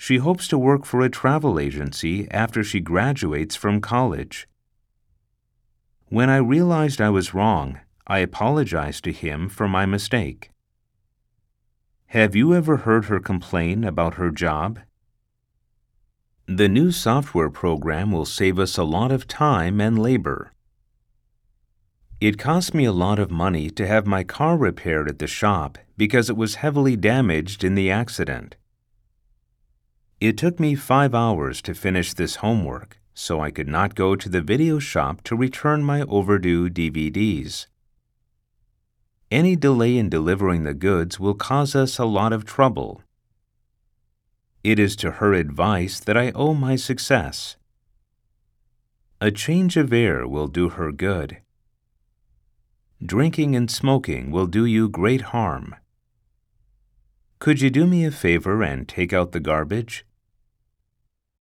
She hopes to work for a travel agency after she graduates from college. When I realized I was wrong, I apologized to him for my mistake. Have you ever heard her complain about her job? The new software program will save us a lot of time and labor. It cost me a lot of money to have my car repaired at the shop because it was heavily damaged in the accident. It took me 5 hours to finish this homework, so I could not go to the video shop to return my overdue DVDs. Any delay in delivering the goods will cause us a lot of trouble. It is to her advice that I owe my success. A change of air will do her good. Drinking and smoking will do you great harm. Could you do me a favor and take out the garbage?